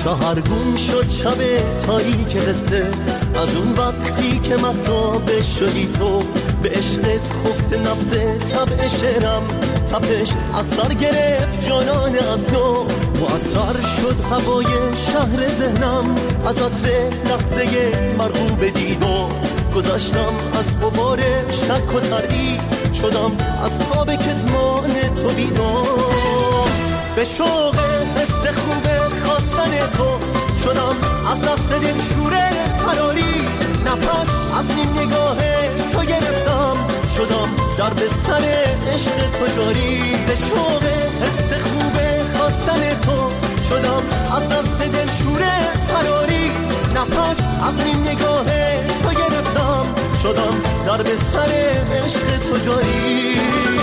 سهرگون شد شب تاریک قصه، از اون وقتی که مهتاب شدی تو، به عشقت خفت نبض طبع شعرم، تپش از سر گرفت جانان از نو، معطر شد هوای شهر ذهنم، از عطر لحظه مرغوب دیدو، گذشتم از غبار شک و تردید، شدم از خواب کتمان تو بیدار، به شوق حس خوب خواستن تو، شدم از دست دل شوره فراری، نفس از این نگاه تو گرفتم، شدم در بستر عشق تو جاری، به شوق حس خوب خواستن تو، شدم از دست دل شوره فراری، نفس از این نگاه تو گرفتم، شدم در بستر عشق تو جاری.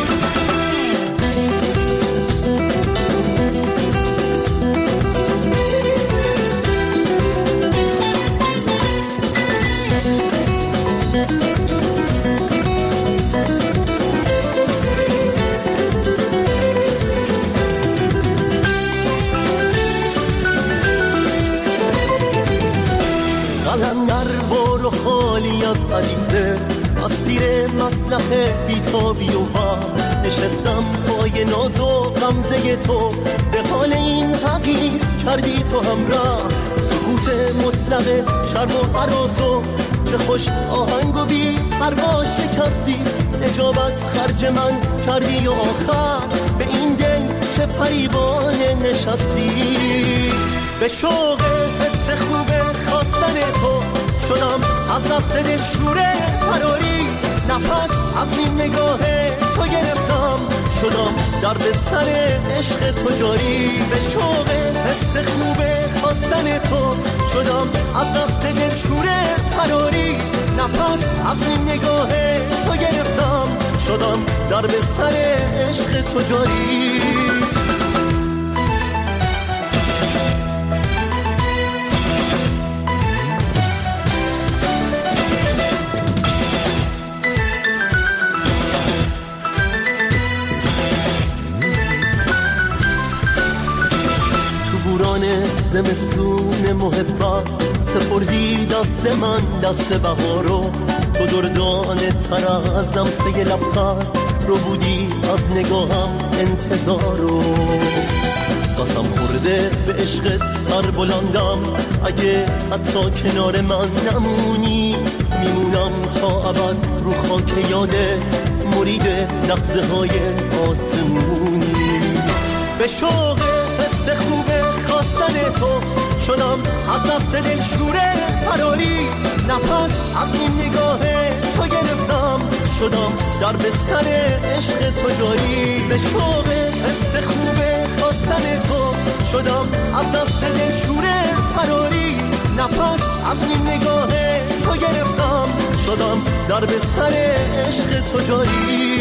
قلندر بارو خالی از غریزه، از سیر مسلخ بیتابی و ها، نشستم پای ناز و غمزه تو، به حال این حقیر کردی تو همراه، سکوت مطلق شرم و عرازو، چه خوش آهنگ و بی پروا شکستی، اجابت خرج من کردی و آخر به این دل چه فریبانه نشستی، به شوق حس خوب خواستن تو، شدم از دست دل شوره فراری، نفس از این نگاه تو گرفتم، شدم در بستر عشق تو جاری، به شوق حس خوب خواستن تو، شدم از دست دل شوره فراری، نفس از این نگاه تو گرفتم، شدم در بستر عشق تو جاری. زمستون محبت سپردی دست من دست بهارو، تو دردانه تر از لمسه لبخند رو بودی از نگاهم انتظارو، قسم خورده به عشقت سر بلندم، اگه حتی کنار من نمونی، میمونم تا ابد رو خاک یادت، مرید لحظه های آسمونی، به شوق حس خوبه خواستن تو، شدم از دست دل شوره فراری، نفس از این نگاه تو گرفتم، شدم در بستر عشق تو جاری، به شوق حس خوبه خواستن تو، شدم از دست دل شوره فراری، نفس از این نگاه تو گرفتم، شدم در بستر عشق تو جاری.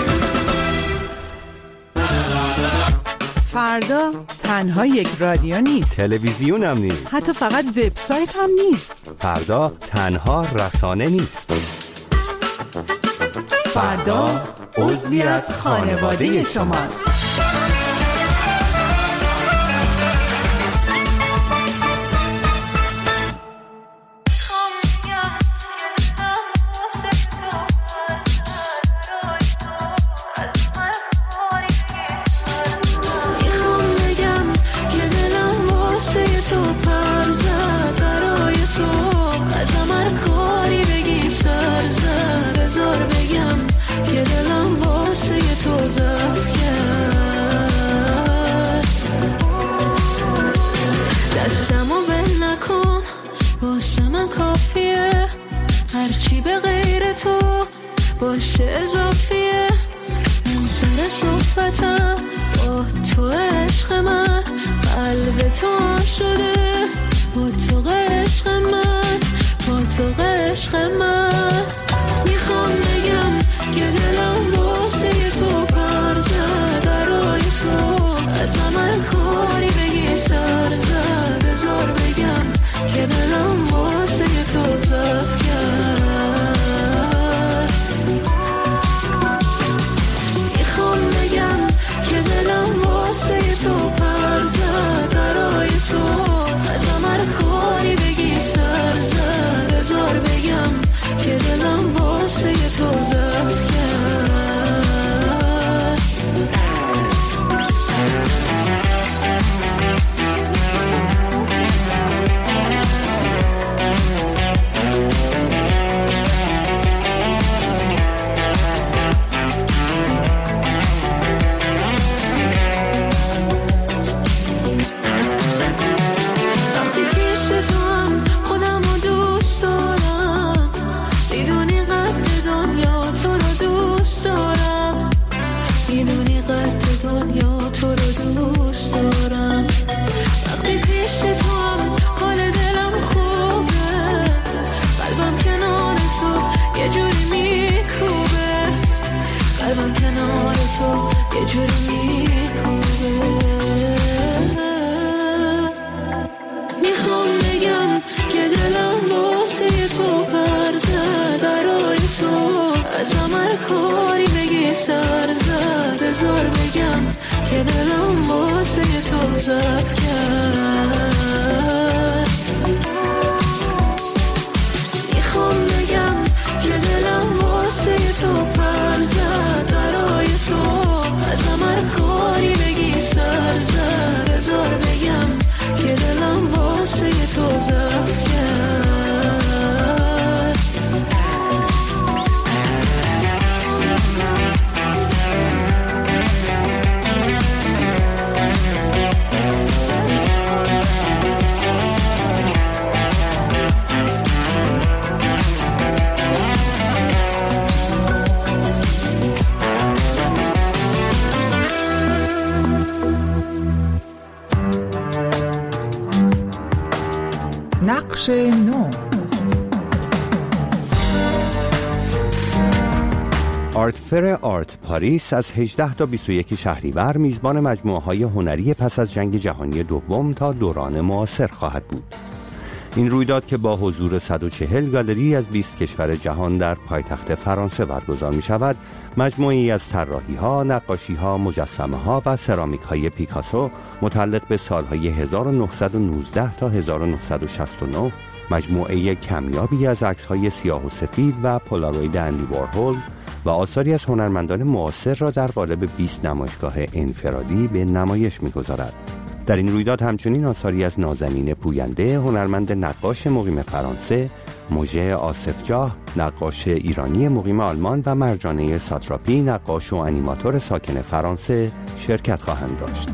فردا تنها یک رادیو نیست، تلویزیون هم نیست، حتی فقط وبسایت هم نیست. فردا تنها رسانه نیست، فردا عضوی از خانواده شماست. باشه اضافیه این سر صحبتم با تو عشق من، قلب تو شده با تو عشق من، با تو عشق من، میخوام بگم که دلم واسه تو پر زد، برای تو از من کاری بگی سر زد، بذار بگم که دلم واسه تو زد کرد، که دلم واسه تو پر زد، برای تو کاری بگی سر زد بذار بگم که دلم واسه تو ضعف کرد. میخوام بگم که دلم واسه تو پر زد برای تو ازم هر کاری بگی سر زد بذار بگم که دلم واسه تو ضعف کرد. نقش نو. آرتفر آرت پاریس از 18 تا 21 شهریور میزبان مجموعه‌های هنری پس از جنگ جهانی دوم تا دوران معاصر خواهد بود. این رویداد که با حضور 140 گالری از 20 کشور جهان در پایتخت فرانسه برگزار می شود، مجموعه‌ای از طراحی‌ها، نقاشی‌ها، مجسمه‌ها و سرامیک‌های پیکاسو متعلق به سال‌های 1919 تا 1969، مجموعه کمیابی از عکس‌های سیاه و سفید و پولاروید اندی وارهول و آثاری از هنرمندان معاصر را در قالب 20 نمایشگاه انفرادی به نمایش می‌گذارد. در این رویداد همچنین آثاری از نازنین پوینده، هنرمند نقاش مقیم فرانسه، موژه آصفجاه، نقاش ایرانی مقیم آلمان و مرجانه ساتراپی، نقاش و انیماتور ساکن فرانسه شرکت خواهند داشت.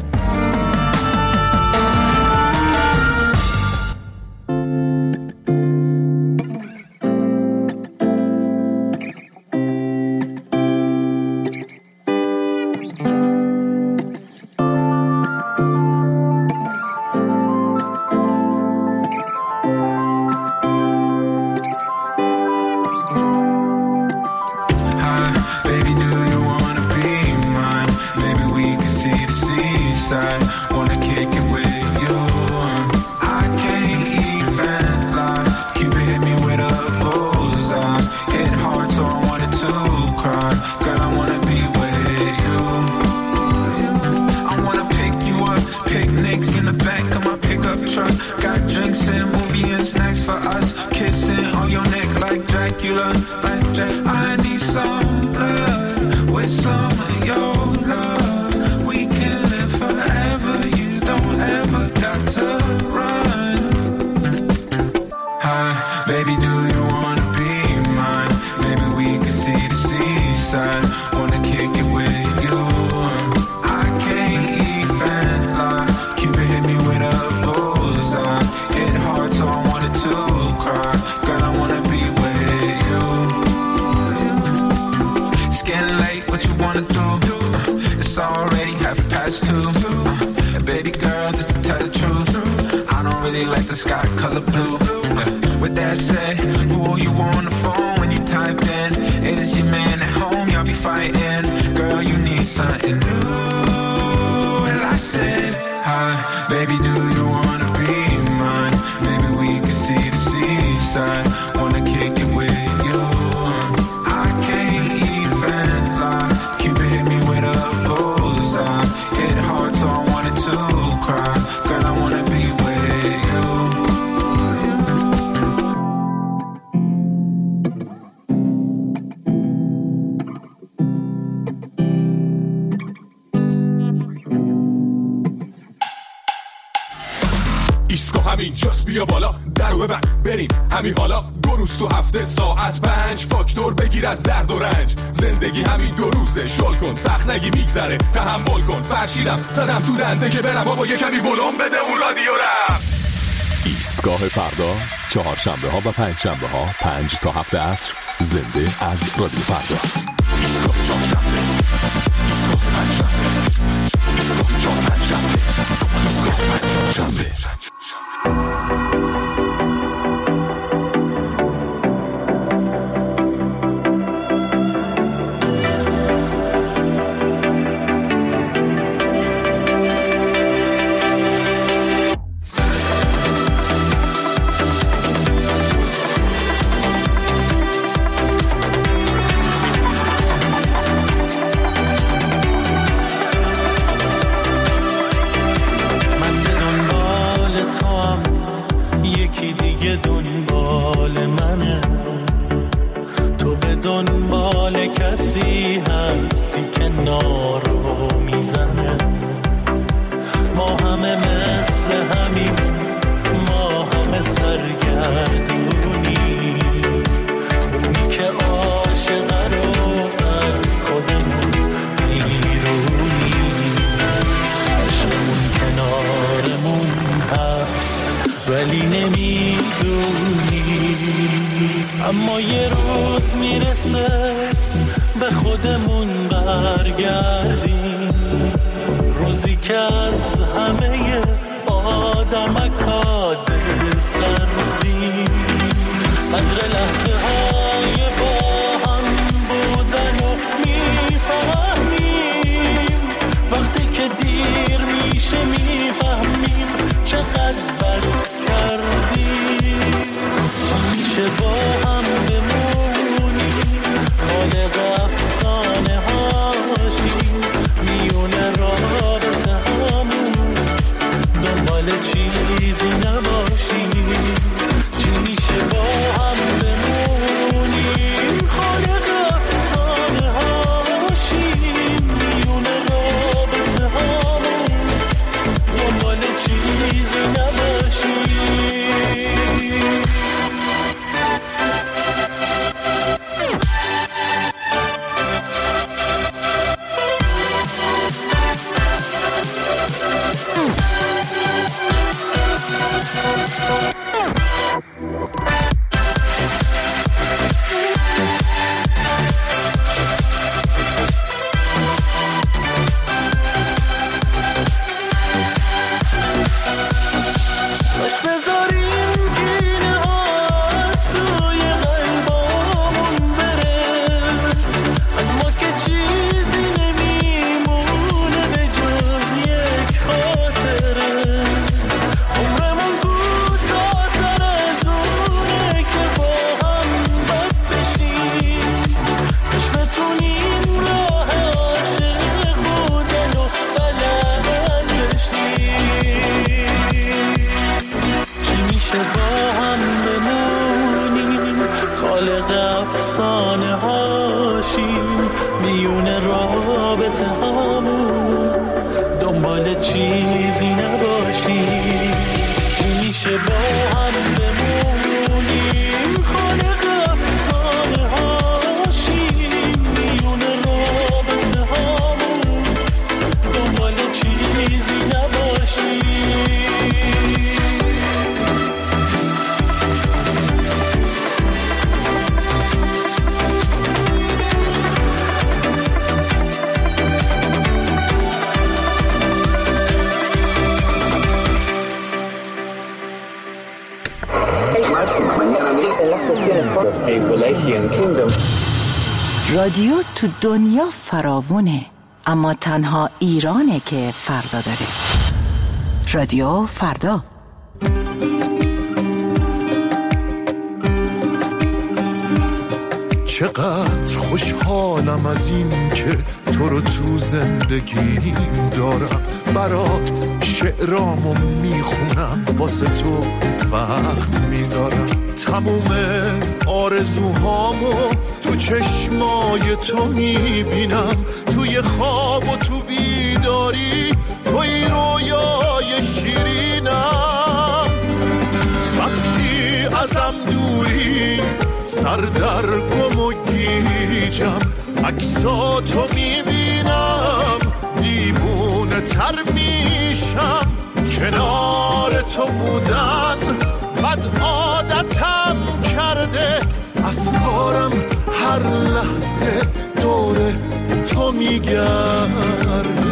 اینجاست بیا بالا درو ببن بریم همین حالا 2 روز تو هفته ساعت 5 فاکتور بگیر از درد و رنج زندگی همین 2 روزه شل کن سخت نگی میگذره تحمل کن فرشیدم زدم تو دنده که برم بابا یه کمی ولوم بده اون رادیو رم. ایستگاه فردا چهارشنبه ها و پنجشنبه ها 5 تا 7 عصر زنده از رادیو فردا. ایستگاه چهارشنبه ایستگاه پنجشنبه ایستگاه چهارشنبه ایستگاه پنجشنبه. یه کسی هستی که نارو میزنه. ما همه مثل همین، ما همه سرگردونی، اونی که عاشقه رو از خودمون بیرونی، عشقمون کنارمون هست ولی نمیدونی. اما یه روز میرسه به خودمون برگردیم، روزی که از همه آدمکا دل سردیم، قدر لحظه های با هم بودن و میفهمیم، وقتی که دیر میشه میفهمیم چقدر بد کردیم. چی میشه با هم بمونیم، خالق افسانه هاشیم، میونه رابطه همون، دنبال چیزی نباشیم. چی میشه با هم بمونیم، خالق افسانه هاشیم، میونه رابطه همون، دنبال چیزی نباشیم. رادیو تو دنیا فراوونه، اما تنها ایرانه که فردا داره. رادیو فردا. چقدر خوشحالم از این که تو رو تو زندگیم دارم، برات شعرامو میخونم، واسه تو وقت میذارم، تموم آرزوهامو تو چشمای تو میبینم، توی خواب و تو بیداری، توی رویای شیرینم. وقتی ازم دوری سر در گم و گیجم، عکساتو میبینم دیوونه تر میشم، کنار تو بودن بد عادتم کرده، افکارم هر لحظه دور تو میگرده.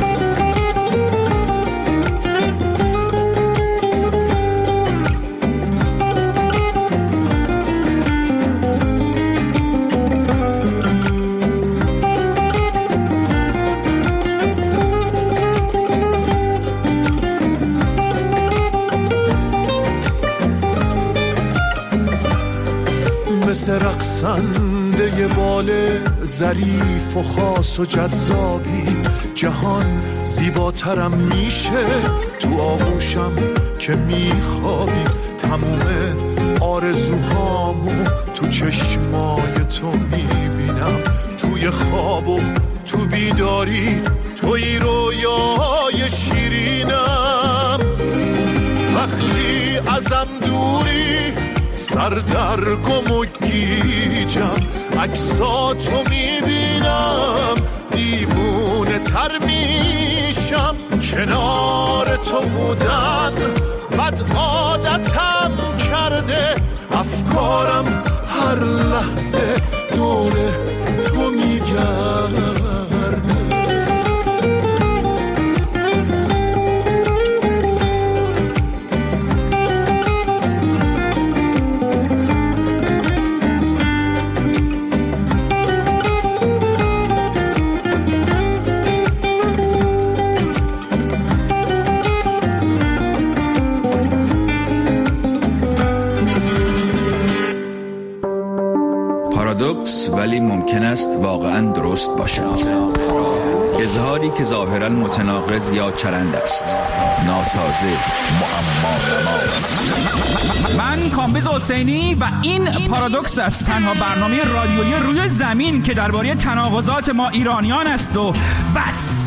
مثل رقصنده بال ظریف و خاص و جذابی، جهان زیباترم میشه تو آغوشم که میخوابی، تموم آرزوهامو تو چشمای تو میبینم، توی خواب و تو بیداری، توی رویای شیرینم. وقتی ازم دوری سر در گم و گیجم، عکساتو میبینم دیوونه تر میشم. کنار تو بودن بد عادتم کرده، افکارم هر لحظه دوره تو میگرده. پارادوکس ولی ممکن است واقعا درست باشد. اظهاری که ظاهرا متناقض یا چرند است، ناسازه، معما. من کامبیز حسینی و این پارادوکس است، تنها برنامه رادیویی روی زمین که درباره تناقضات ما ایرانیان است و بس.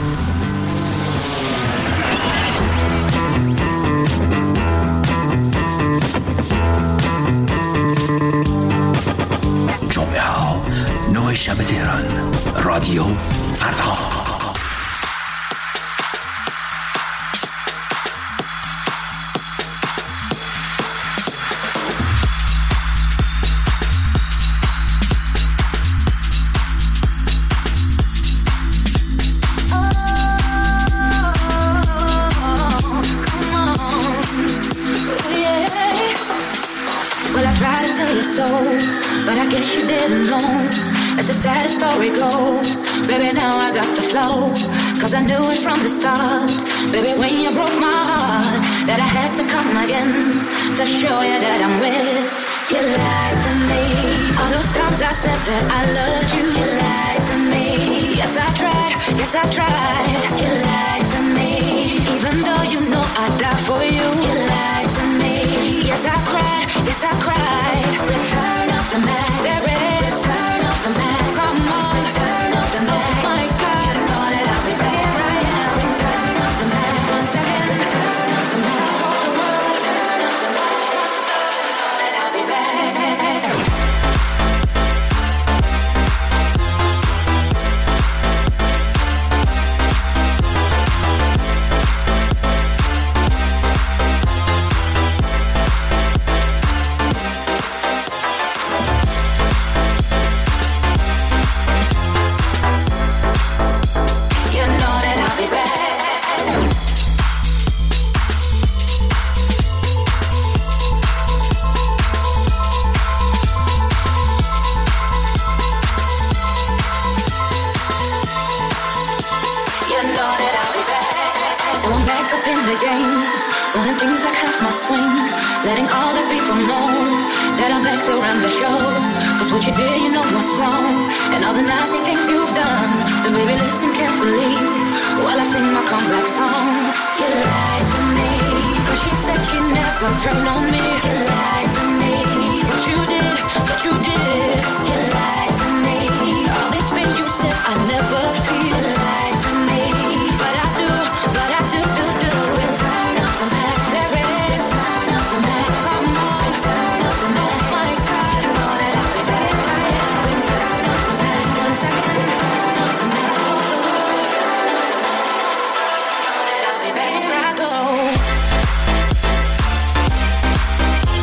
جمعه ها 9 شب تهران، رادیو فردا. But I guess you didn't know. As the sad story goes, baby, now I got the flow. Cause I knew it from the start, baby, when you broke my heart, that I had to come again to show you that I'm with. You lied to me. All those times I said that I loved you, you lied to me. Yes, I tried, yes, I tried. You lied to me. Even though you know I'd die for you, you lied to me. Yes, I cried, yes, I cried. Return of the Mac, there it is. Turn of the Mac, come on. Turn of the Mac, oh my God, you know that I'll be back right now. Return of the Mac, once again. Turn of the Mac, hold the world. Turn of the Mac, you know that I'll be back. Letting all the people know that I'm back to run the show. Cause what you did, you know what's wrong, and all the nasty things you've done. So baby, listen carefully while I sing my comeback song. You lied to me, but she said she never turned on me. You lied to me, but you did, but you did. You lied to me, all this pain you said I never feel. You lied to me, but I do. Turn up the Mac, there it is. Turn up the Mac, come on. Turn up the Mac, my God, you know that I'll be back right now. Turn up the Mac, once again. Turn up the Mac, hold the world. Turn up the Mac, you know that I'll be back. Here I go.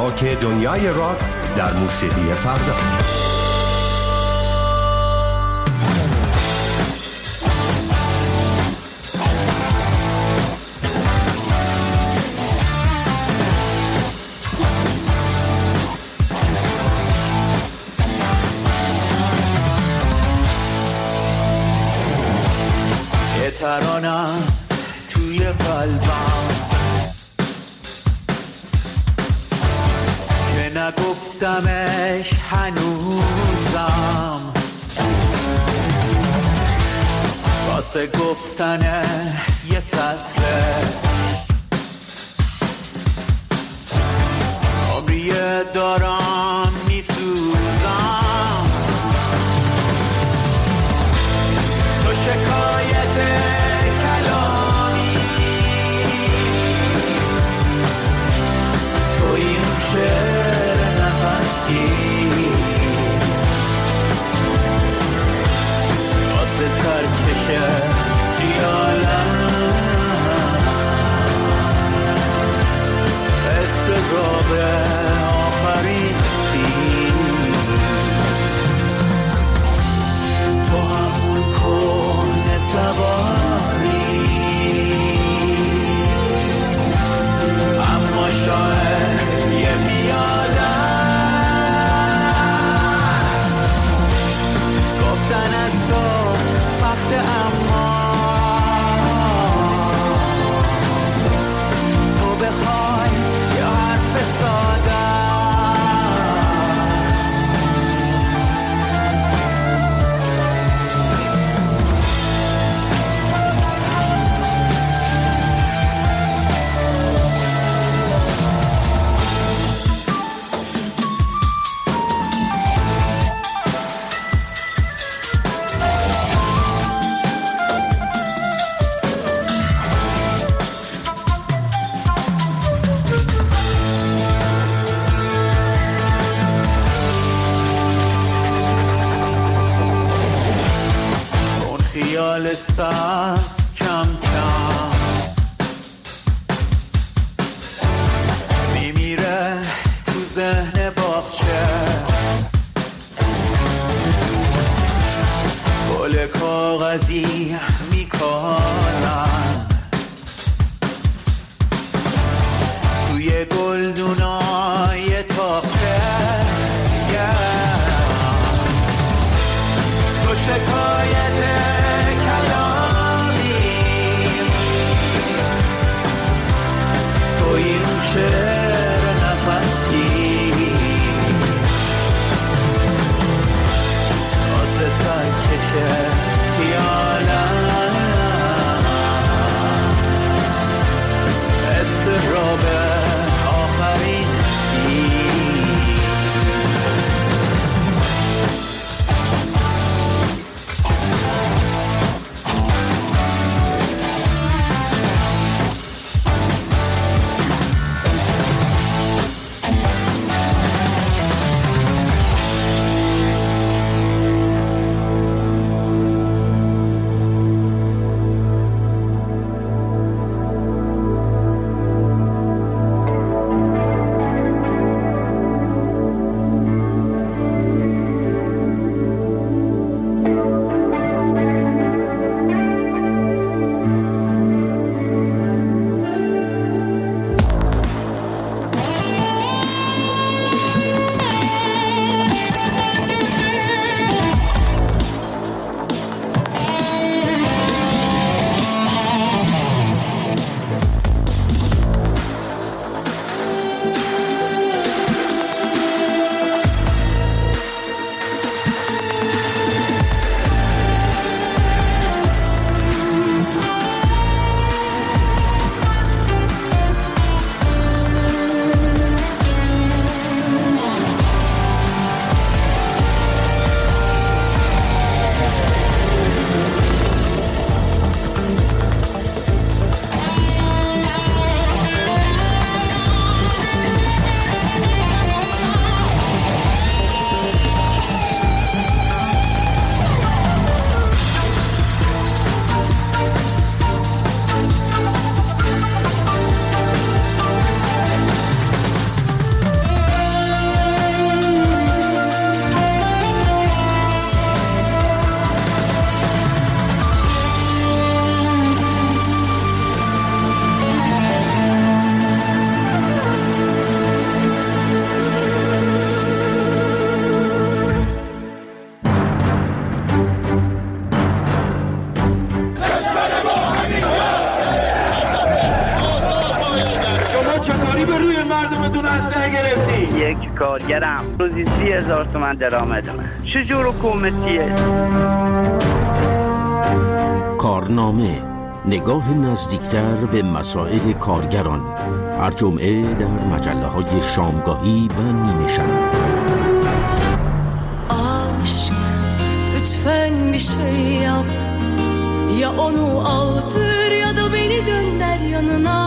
راک دنیای راک در موسیقی فردا. یه ترانه است توی قلبم که نگفتمش هنوزم، واسه گفتن یه سطره عمریه دارم میسوزم. تو شکایت کلامی، تو این شعر نفسی، واسه ترکش خیالم استراب آخرین تیر. تو همون کهنه سواری، اما شاید یه پیاده است. گفتن از تو سخت اما تو بخوای یه حرف ساده است. اون خیال سبز کم کم میمیره تو ذهن باغچه، گل کاغذی میکنن توی گلدونای تاقه. تو شکایت کلامی، تو این شعر نفسی، واسه ترکش خیالم استراب آخرین تیر. مردمتون اسلحه گرفتی؟ یک کارگرم روزی 30,000 تومان درآمد دارم. چجور حکومتیه؟ کارنامه، نگاه نزدیکتر به مسائل کارگران، هر جمعه در مجله‌های شامگاهی و نیمه شب. Aşk lütfen bir şey yap, ya onu aldır ya da beni gönder yanına.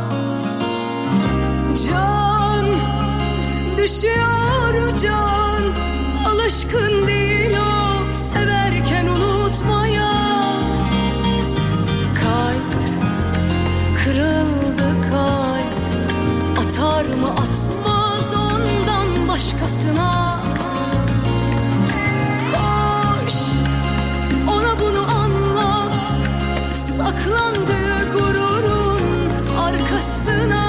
Can düşüyor can, alışkın değil o severken unutmaya. Kalp kırıldı kalp, atar mı atmaz ondan başkasına. Koş ona bunu anlat, saklandığı gururun arkasına.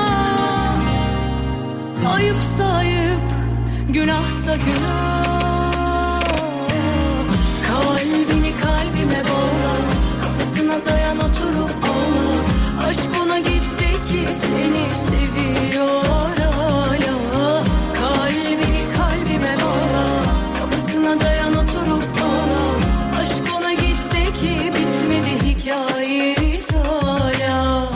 Ayıpsa ayıp, günahsa günah. Kalbini kalbime bağla, kapısına dayan oturup ağla. Aşk ona gitti ki seni seviyor hala. Kalbini kalbime bağla, kapısına dayan oturup ağla. Aşk ona gitti ki bitmedi hikayemiz hala.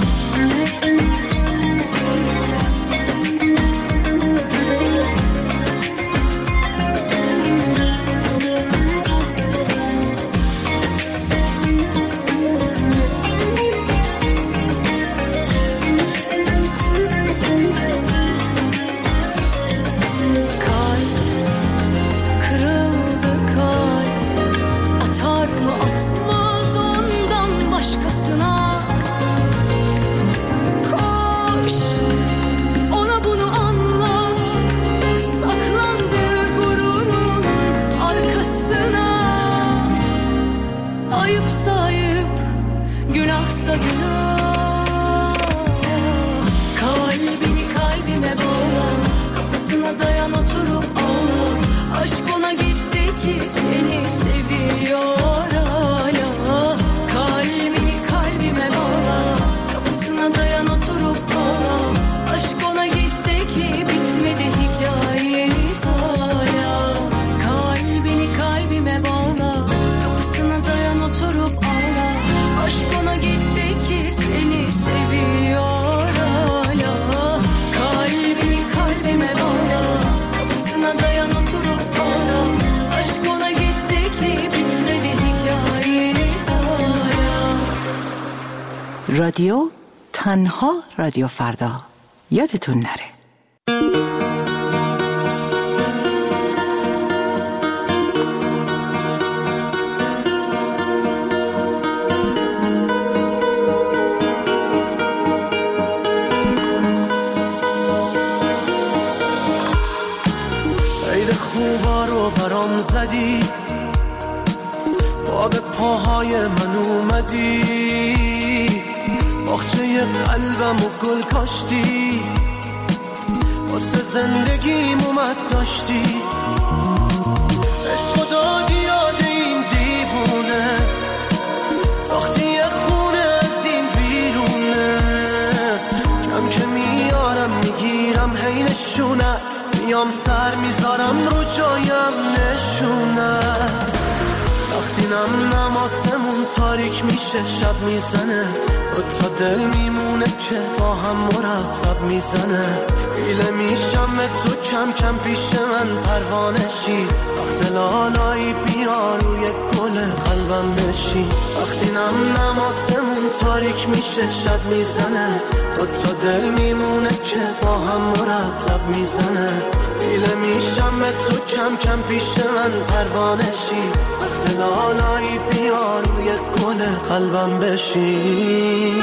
رادیو تنها رادیو فردا، یادتون نره. عید خوبا رو برام زدی، با به پاهای من اومدی، باغچه قلبم و گل کاشتی، واسه زندگیم اومد داشتی، عشق و دادی یاد این دیوونه، ساختی یه خونه از این ویرونه، کم که میارم میگیرم حینشونت، میام سر میذارم رو جایم نشونت، وقتی نم آسمون تاریک میشه شب میزنه، تا دل میمونه که با هم مرتب میزنه، ایله میشم تو کم کم پیش من پروانشی، وقت لالایی بیا روی گل قلبم بشی، وقتی نم آسمون تاریک میشه شب میزنه، تا دل میمونه که با هم مرتب میزنه، ایله میشم تو کم کم پیش من پروانشی، وقت لالایی بیا روی گل قلبم بشی.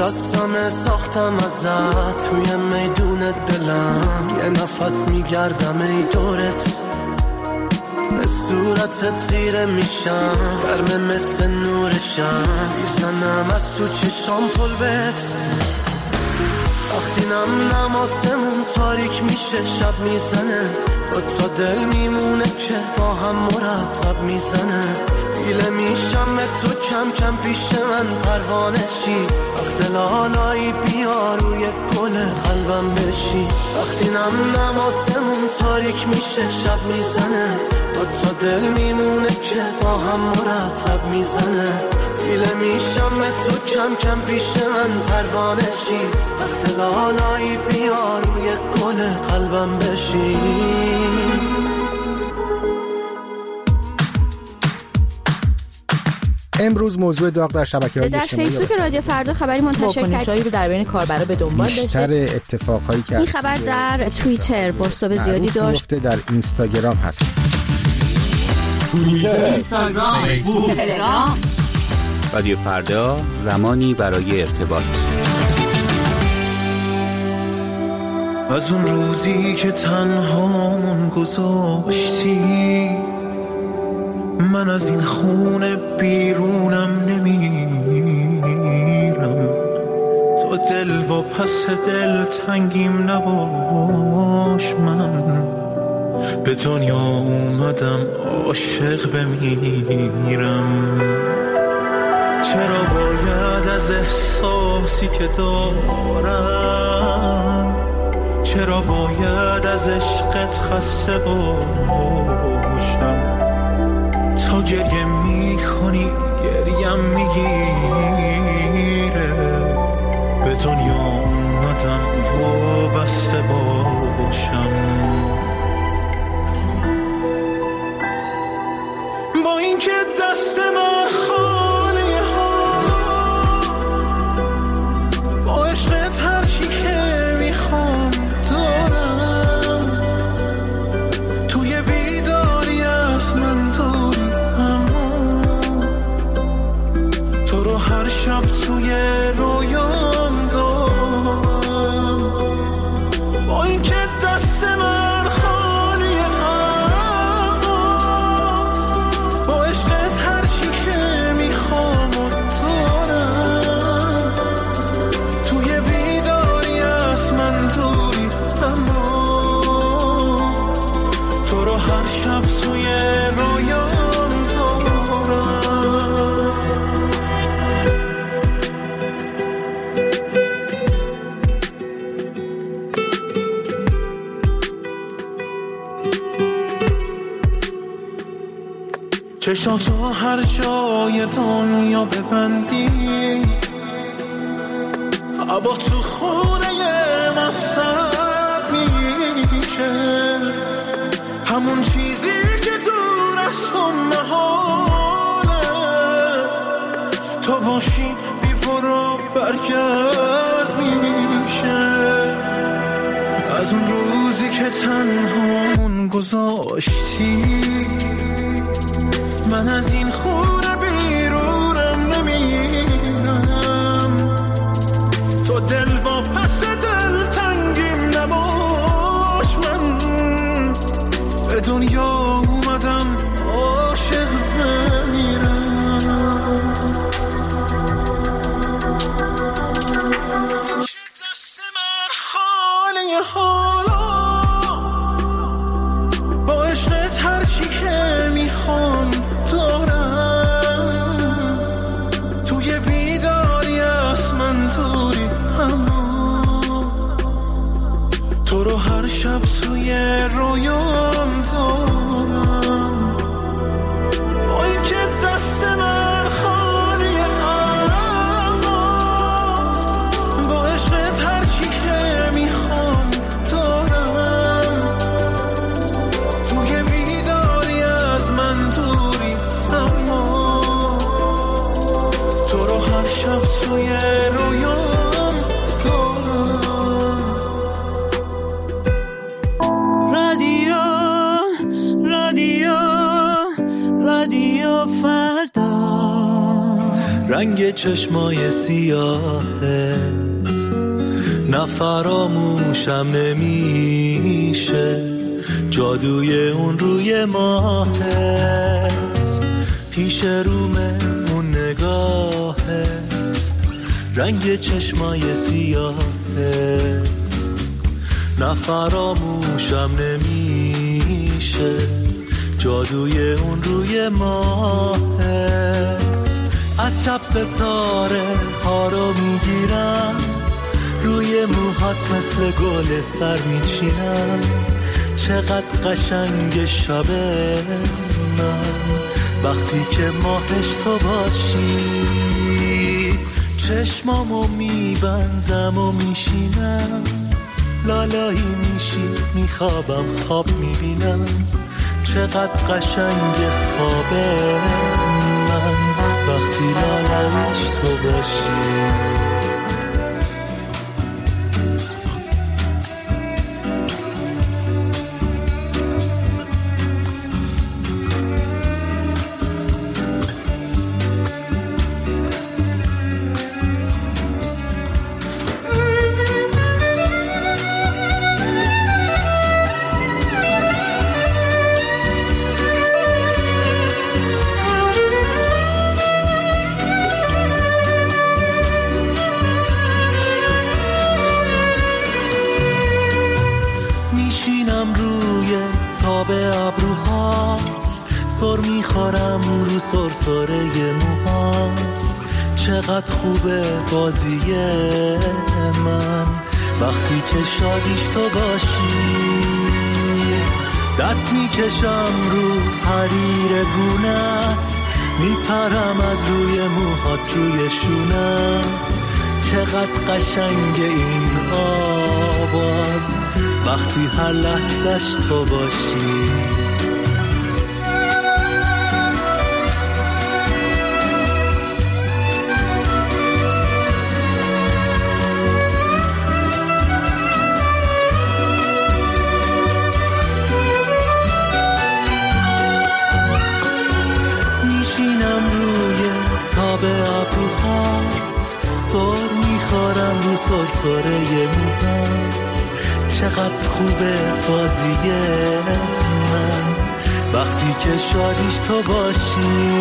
مجسمه ساختم ازت توی میدون دلم، یه نفس میگردم ای دورت، به صورتت خیره میشم، گرمه مثل نورشم، میزنم از تو چشام پلبت، وقتی نم آسمون تاریک میشه شب میزنه، با تا دل میمونه که با هم مرتب میزنه، دیله میشم به تو کم کم پیش من پروانشی، وقت لالایی بیا روی گل قلبم بشی، وقتی نم آسمون تاریک میشه شب میزنه، با تا دل میمونه که با هم مرتب میزنه، دیله میشم به تو کم کم پیش من پروانشی، وقت لالایی بیا روی گل قلبم بشی. امروز موضوع داغ در شبکه‌های اجتماعی در فیسبوک رادیو فردا خبری منتشر کرد رو در بین کاربرا به دنبال داشته. بیشتر اتفاقایی که این خبر در توییتر بازتاب زیادی داشت. در اینستاگرام هست. اینستاگرام، فیسبوک، تلگرام. رادیو فردا، زمانی برای ارتباط. از اون روزی که تنهامون گذاشتی، من از این خونه بیرونم نمیرم، تو دل و پس دل تنگیم نباش، من به دنیا اومدم عاشق بمیرم، چرا باید از احساسی که دارم، چرا باید از عشقت خسته باشم، تا گریه میکنی گریم میگیره، به دنیا اومدم وابسته باشم، با اینکه دست من خالی ها، با عشقت هر چی که میخوام دارم، توی بیداری از من دوری، اما تو رو هر شب توی رویام دارم، با اینکه دست من خالی اما با عشقت هر چی که میخوام دارم، توی بیداری از من دوری، اما تو رو هر شب توی رویام دارم. چشاتو هر جای دنیا ببندی، هوا تو خونه من سرد میشه، همون چیزی که دور از تو محاله، تو باشی بی برو برگرد میشه، از اون روزی که تنهامون گذاشتی، من از این خونه بیرونم نمیرم، تو دل با پس دل تنگیم نباش، من به دنیا اومدم عاشق بمیرم، چه دست من خالی حالا، با عشقت هر چی که میخوام دارم، توی بیداری از من دوری، اما تو رو هر شب توی رویام دارم، با اینکه دست من خالی اما با عشقت هر چی که میخوام دارم، توی بیداری از من دوری، اما تو رو هر شب توی رویام دارم. رادیو فردا، رنگ چشمای سیاهت نه فراموشم نمیشه، جادوی اون روی ماهت، پیش رومه اون نگاهت، رنگ چشمای سیاهت نه فراموشم نمیشه، جادوی اون روی ماهت. از شب ستاره ها رو میگیرم، روی موهات مثل گل سر میچینم، چقدر قشنگ شبه من وقتی که ماهش تو باشی. چشمامو میبندم و میشینم، لالایی میشی میخوابم خواب میبینم، چقدر قشنگ خوابه من وقتی لالایش تو باشی. سرسره موهات چقدر خوبه بازی من وقتی که شادیش تو باشی. دست میکشم رو حریر گونت، میپرم از روی موهات روی شونت، چقدر قشنگ این آواز وقتی هر لحظش تو باشی. سرسره موهات چقدر خوبه بازی من وقتی که شادیش تو باشی.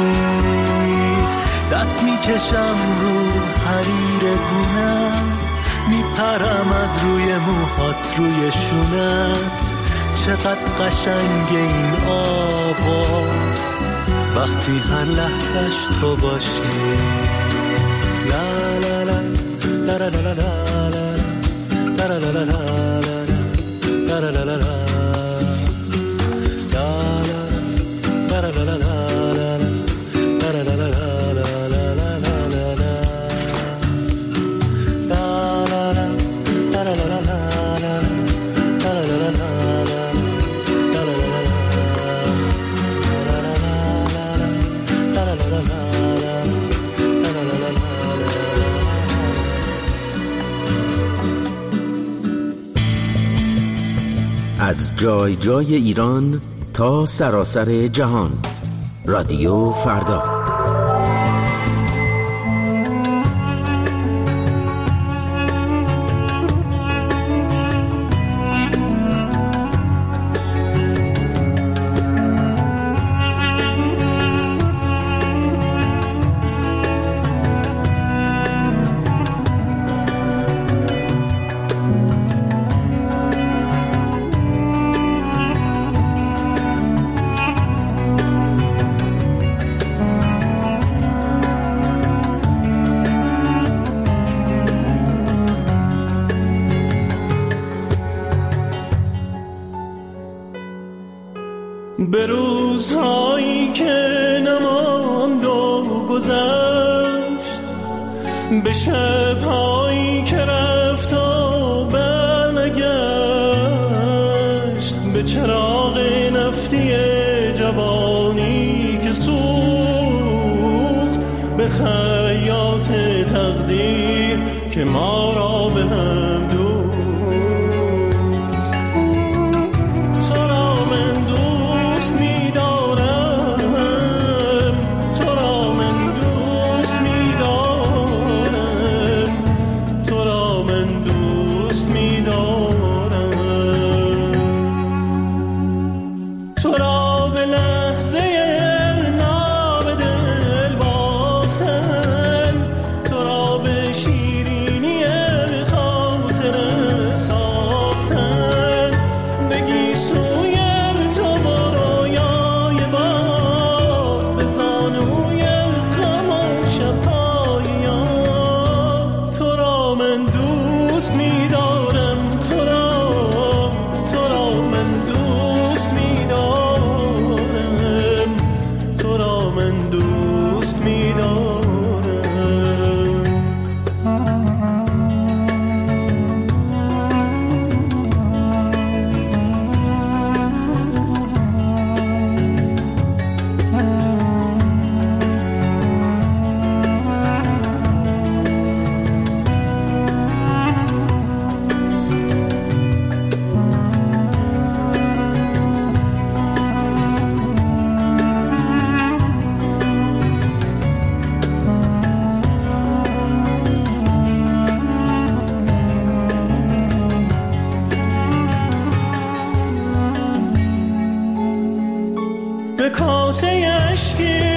دست میکشم رو حریر گونت، میپرم از روی موهات روی شونت، چقدر قشنگ این آواز وقتی هر لحظش تو باشی. لا لا لا la la la la la la la la la la la la la از جای جای ایران تا سراسر جهان، رادیو فردا. به روزهایی که نماند و گذشت، به شبهایی که رفت و برنگشت، به چراغ نفتی جوانی که سوخت، به خیاط تقدیر که ما را به هم دوخت. هیچکی